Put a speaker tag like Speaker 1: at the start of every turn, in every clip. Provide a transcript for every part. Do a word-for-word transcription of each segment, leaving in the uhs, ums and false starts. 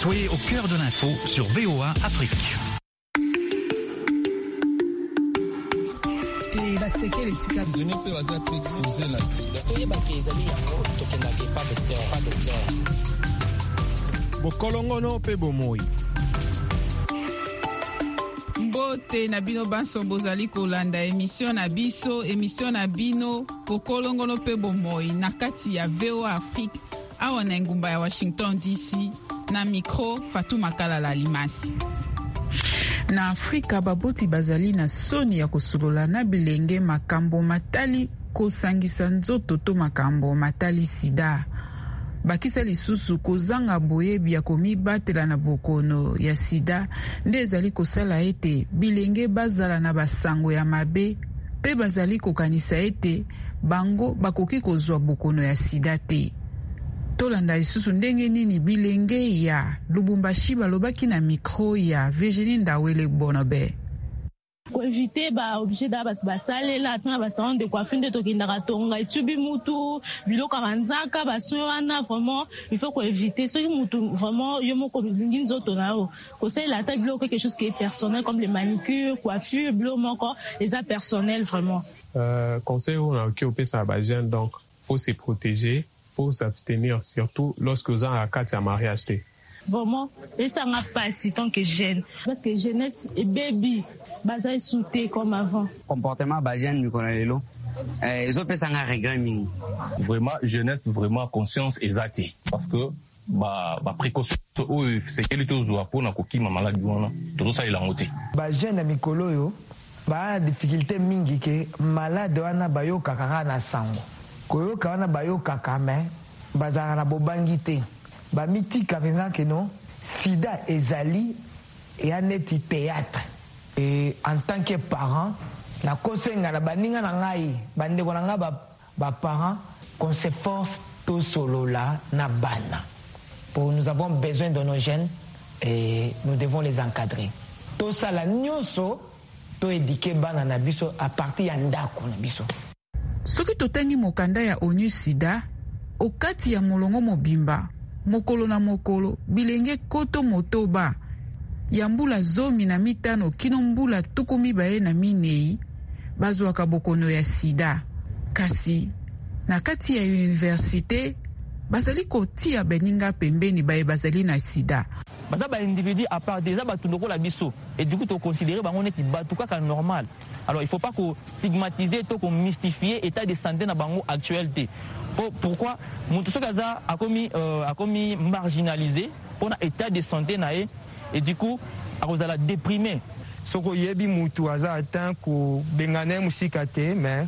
Speaker 1: Soyez au cœur de l'info sur V O A Afrique.
Speaker 2: Bokolongono pe bomoi.
Speaker 3: Mbote na bino banso bozali kolanda émission na biso émission na bino Bokolongono pe bomoi na kati ya V O A Afrique awa na ngumba ya Washington D C na micro Fatou Makala Limasi. Na Afrika baboti bazali na soni ya kosolola na bilenge makambo matali kosangisa nzoto to makambo matali sida. Bakisa lisusu kozanga boyebi ya komibatela na bokono ya sida nde ezali kosala ete bilenge bazala na basango ya mabe pe bazali kokanisa ete bango bakoki kozwa bokono ya sida te. Tolanda lisusu ndenge nini bilenge ya Lubumbashi balobaki na mikro ya Virginie Ndawele Bonobe.
Speaker 4: Pour éviter ba obligé da ba sale la tna ba salon de coiffure de tokindaka tonga itubi mutu biloko manzaka ba soana vraiment il faut qu'on éviter ce mutu vraiment yo moko lingi nzoto na o ko c'est la table biloko quelque chose qui est personnel comme les manicures coiffure biloko moko les a personnel vraiment
Speaker 5: euh conseil on a qui opé ça ba jeune donc faut se protéger, faut s'abstenir surtout lorsque vous avez un cas de mariage.
Speaker 4: Vraiment, et ça n'a pas si tant que jeune. Parce que jeunesse et baby, bazai souté comme avant.
Speaker 6: Comportement bazien mi konalelo. Eh zo pesa nga regret mingi.
Speaker 7: Vraiment jeunesse vraiment conscience exacte parce que ba ba précaution o c'est que les tozo apona kokima maladie wana. Tozo ça ila ngote.
Speaker 8: Ba jeune mikolo yo ba difficulté mingi ke malade wana bayo kakaka na sango. Koyo kana bayo kakame bazara na bobangi te. Ba mitika venga que non sida ezali et aneti théâtre et en tant que parent na kosenga na baninga na ngai bande ko nga ba ba parents qu'on s'efforce tout solo là na bana pour nous avons besoin de nos jeunes et nous devons les encadrer tout ça la nyonso to éduquer bana na biso à partir ya ndako na biso
Speaker 3: soki totangi mokanda ya ONU sida okati ya molongo mobimba mokolo na mokolo bilenge koto motoba ya mbula zomi na mitano kino mbula tuku mibaye na minei bazwaka bokono ya sida kasi na kati ya université bazali kotia beninga pembeni baye bazali na sida
Speaker 9: baza ba individu à part déjà ba tundoko la biso et du coup to considérer bango neti batu kaka normal. Alors il faut pas qu'on stigmatiser to qu'on mystifier état de santé na bango actualité. Pourquoi mutu sokaza a commis euh, a commis marginalisé pour un état de santé nae et du coup a kozala déprimé.
Speaker 8: Soko yebi mutu aza atteint ko bengane musika te mais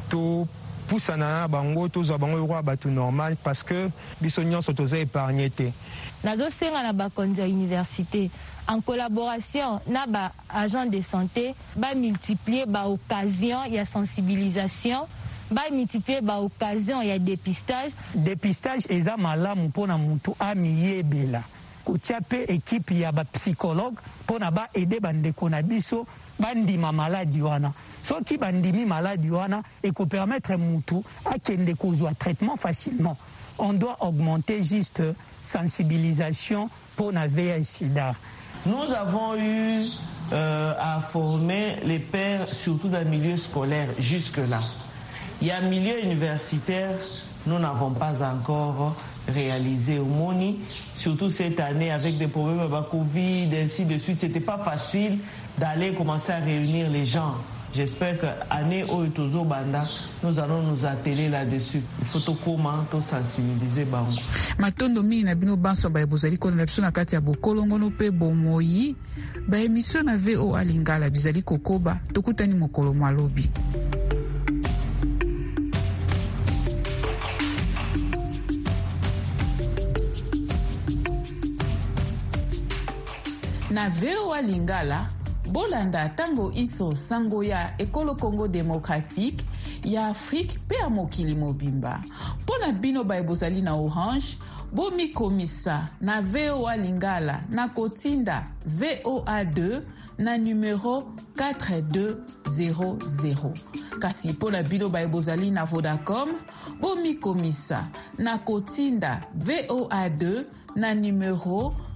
Speaker 8: to poussana bango to zo bango roi batu normal parce que biso nyonso toza épargné te.
Speaker 4: Nazo senga na ba konza université en collaboration na ba agent de santé ba multiplier ba occasion ya sensibilisation ba multiplier ba occasion ya dépistage
Speaker 10: dépistage eza malamu pona mutu amiyebela kotia pe équipe ya ba psychologue pona ba aider bandeko na biso bandima maladie wana soki bandimi maladie wana et ko permettre mutu akende kozwa traitement facilement. On doit augmenter juste sensibilisation pour la V I H sida.
Speaker 11: Nous avons eu euh, à former les pères surtout dans le milieu scolaire jusque-là. Il y a un milieu universitaire, nous n'avons pas encore réalisé au Moni, surtout cette année avec des problèmes avec la Covid, ainsi de suite. C'était pas facile d'aller commencer à réunir les gens. J'espère que année Oitozo Banda, nous allons nous atteler là-dessus. Il faut tout comment tout sensibiliser bango.
Speaker 3: Matondo mi na bino banso ba bozali ko na biso na kati ya bokolongono pe bomoyi ba émission na V O A Lingala bizali kokoba tokutani mokolo malobi. Na V O A Lingala bolanda tango iso sango ya ekolo Congo démocratique ya Afrique pe ya mokili mobimba pona bino ba ebozali na Orange bomi komisa na V O A Lingala na kotinda V O A deux na numéro quatre deux zéro zéro kasi pona bino ba ebozali na Vodacom bomi komisa na kotinda V O A deux na numéro